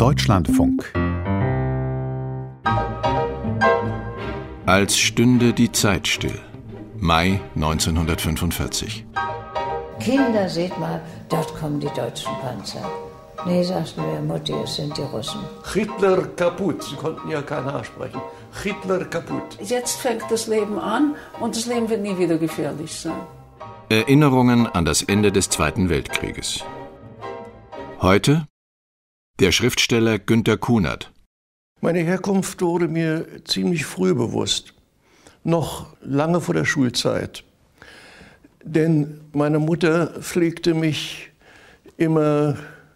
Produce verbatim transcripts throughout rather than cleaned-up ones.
Deutschlandfunk. Als stünde die Zeit still. Mai neunzehnhundertfünfundvierzig. Kinder, seht mal, dort kommen die deutschen Panzer. Nee, sagten wir, Mutti, es sind die Russen. Hitler kaputt. Sie konnten ja kein Haar sprechen. Hitler kaputt. Jetzt fängt das Leben an und das Leben wird nie wieder gefährlich sein. Erinnerungen an das Ende des Zweiten Weltkrieges. Heute der Schriftsteller Günter Kunert. Meine Herkunft wurde mir ziemlich früh bewusst. Noch lange vor der Schulzeit. Denn meine Mutter pflegte mich immer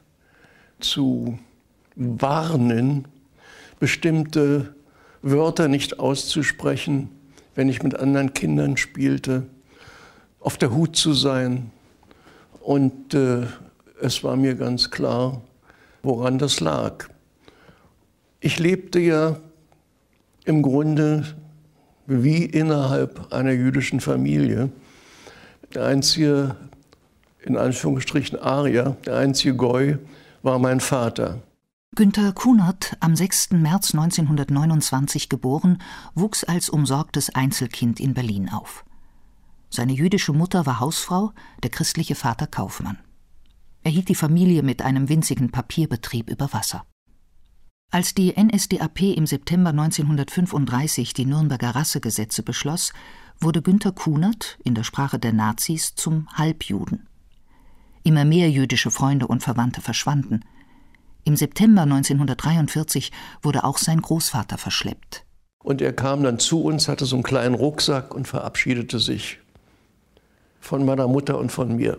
zu warnen, bestimmte Wörter nicht auszusprechen, wenn ich mit anderen Kindern spielte, auf der Hut zu sein. Und äh, es war mir ganz klar, woran das lag. Ich lebte ja im Grunde wie innerhalb einer jüdischen Familie. Der einzige, in Anführungsstrichen, Arier, der einzige Goy, war mein Vater. Günter Kunert, am sechsten März neunzehnhundertneunundzwanzig geboren, wuchs als umsorgtes Einzelkind in Berlin auf. Seine jüdische Mutter war Hausfrau, der christliche Vater Kaufmann. Er hielt die Familie mit einem winzigen Papierbetrieb über Wasser. Als die N S D A P im September neunzehnhundertfünfunddreißig die Nürnberger Rassegesetze beschloss, wurde Günter Kunert, in der Sprache der Nazis, zum Halbjuden. Immer mehr jüdische Freunde und Verwandte verschwanden. Im September neunzehnhundertdreiundvierzig wurde auch sein Großvater verschleppt. Und er kam dann zu uns, hatte so einen kleinen Rucksack und verabschiedete sich von meiner Mutter und von mir.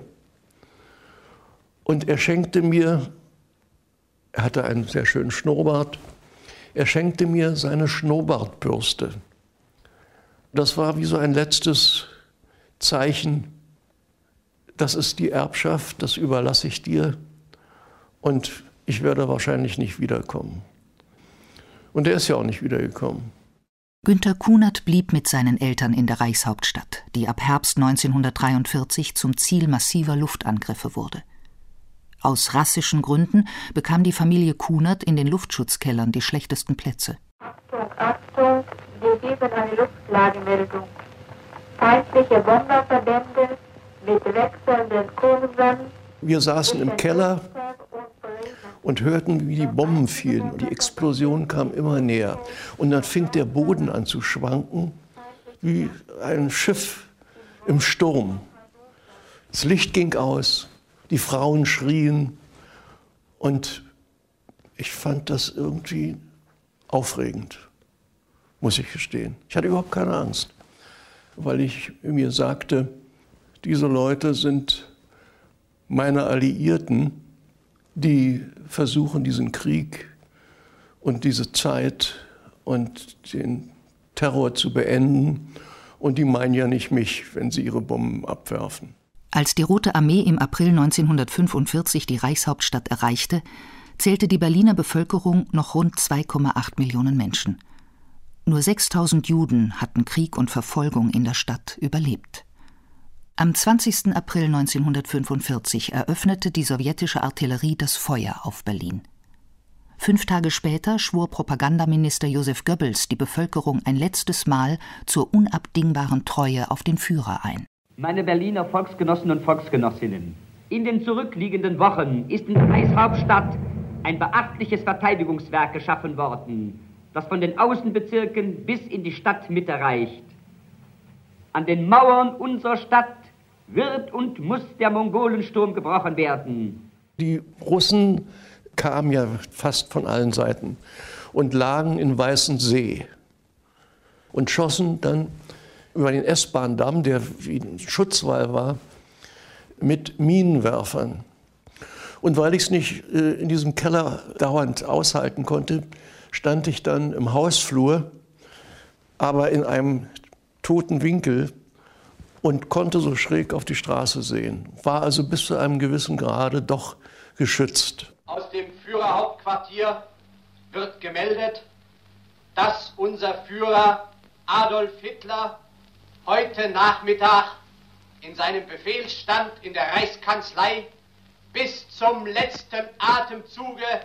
Und er schenkte mir, er hatte einen sehr schönen Schnurrbart, er schenkte mir seine Schnurrbartbürste. Das war wie so ein letztes Zeichen, das ist die Erbschaft, das überlasse ich dir und ich werde wahrscheinlich nicht wiederkommen. Und er ist ja auch nicht wiedergekommen. Günter Kunert blieb mit seinen Eltern in der Reichshauptstadt, die ab Herbst neunzehnhundertdreiundvierzig zum Ziel massiver Luftangriffe wurde. Aus rassischen Gründen bekam die Familie Kunert in den Luftschutzkellern die schlechtesten Plätze. Achtung, Achtung, wir geben eine Luftlagemeldung. Feindliche Bomberverbände mit wechselnden Kursen. Wir saßen im Keller und hörten, wie die Bomben fielen. Die Explosion kam immer näher. Und dann fing der Boden an zu schwanken, wie ein Schiff im Sturm. Das Licht ging aus, die Frauen schrien. Und ich fand das irgendwie aufregend, muss ich gestehen. Ich hatte überhaupt keine Angst, weil ich mir sagte, diese Leute sind meine Alliierten, die versuchen, diesen Krieg und diese Zeit und den Terror zu beenden. Und die meinen ja nicht mich, wenn sie ihre Bomben abwerfen. Als die Rote Armee im April neunzehnhundertfünfundvierzig die Reichshauptstadt erreichte, zählte die Berliner Bevölkerung noch rund zwei Komma acht Millionen Menschen. Nur sechstausend Juden hatten Krieg und Verfolgung in der Stadt überlebt. Am zwanzigsten April neunzehnhundertfünfundvierzig eröffnete die sowjetische Artillerie das Feuer auf Berlin. Fünf Tage später schwor Propagandaminister Josef Goebbels die Bevölkerung ein letztes Mal zur unabdingbaren Treue auf den Führer ein. Meine Berliner Volksgenossen und Volksgenossinnen, in den zurückliegenden Wochen ist in der Reichshauptstadt ein beachtliches Verteidigungswerk geschaffen worden, das von den Außenbezirken bis in die Stadtmitte reicht. An den Mauern unserer Stadt wird und muss der Mongolensturm gebrochen werden. Die Russen kamen ja fast von allen Seiten und lagen in Weißensee und schossen dann über den S-Bahn-Damm, der wie ein Schutzwall war, mit Minenwerfern. Und weil ich es nicht äh, in diesem Keller dauernd aushalten konnte, stand ich dann im Hausflur, aber in einem toten Winkel und konnte so schräg auf die Straße sehen. War also bis zu einem gewissen Grade doch geschützt. Aus dem Führerhauptquartier wird gemeldet, dass unser Führer Adolf Hitler heute Nachmittag in seinem Befehlsstand in der Reichskanzlei bis zum letzten Atemzuge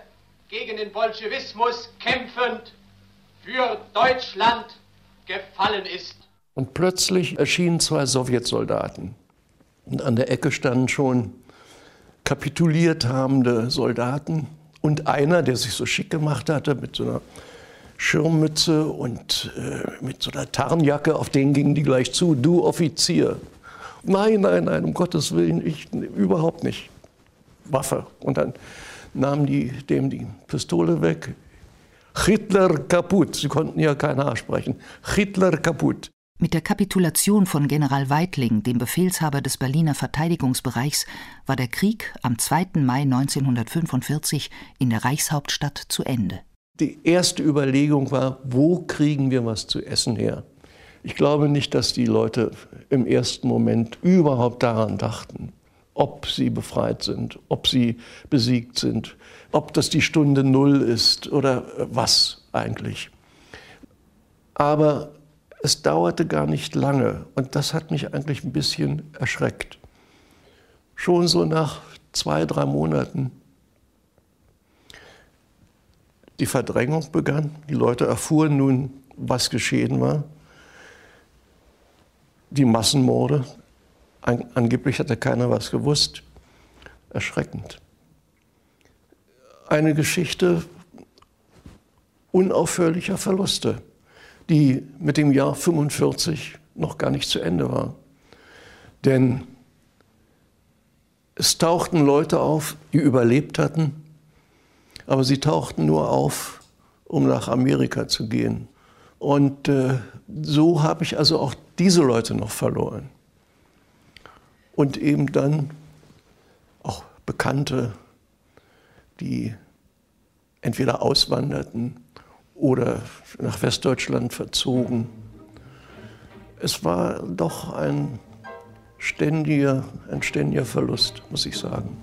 gegen den Bolschewismus kämpfend für Deutschland gefallen ist. Und plötzlich erschienen zwei Sowjetsoldaten. Und an der Ecke standen schon kapituliert habende Soldaten und einer, der sich so schick gemacht hatte mit so einer Schirmmütze und äh, mit so einer Tarnjacke, auf den gingen die gleich zu, du Offizier. Nein, nein, nein, um Gottes Willen, ich überhaupt nicht. Waffe. Und dann nahmen die dem die Pistole weg. Hitler kaputt. Sie konnten ja kein Haar sprechen. Hitler kaputt. Mit der Kapitulation von General Weitling, dem Befehlshaber des Berliner Verteidigungsbereichs, war der Krieg am zweiten Mai neunzehnhundertfünfundvierzig in der Reichshauptstadt zu Ende. Die erste Überlegung war, wo kriegen wir was zu essen her? Ich glaube nicht, dass die Leute im ersten Moment überhaupt daran dachten, ob sie befreit sind, ob sie besiegt sind, ob das die Stunde Null ist oder was eigentlich. Aber es dauerte gar nicht lange und das hat mich eigentlich ein bisschen erschreckt. Schon so nach zwei, drei Monaten die Verdrängung begann. Die Leute erfuhren nun, was geschehen war. Die Massenmorde. An, angeblich hatte keiner was gewusst. Erschreckend. Eine Geschichte unaufhörlicher Verluste, die mit dem Jahr fünfundvierzig noch gar nicht zu Ende war. Denn es tauchten Leute auf, die überlebt hatten, aber sie tauchten nur auf, um nach Amerika zu gehen. Und äh, so habe ich also auch diese Leute noch verloren. Und eben dann auch Bekannte, die entweder auswanderten oder nach Westdeutschland verzogen. Es war doch ein ständiger, ein ständiger Verlust, muss ich sagen.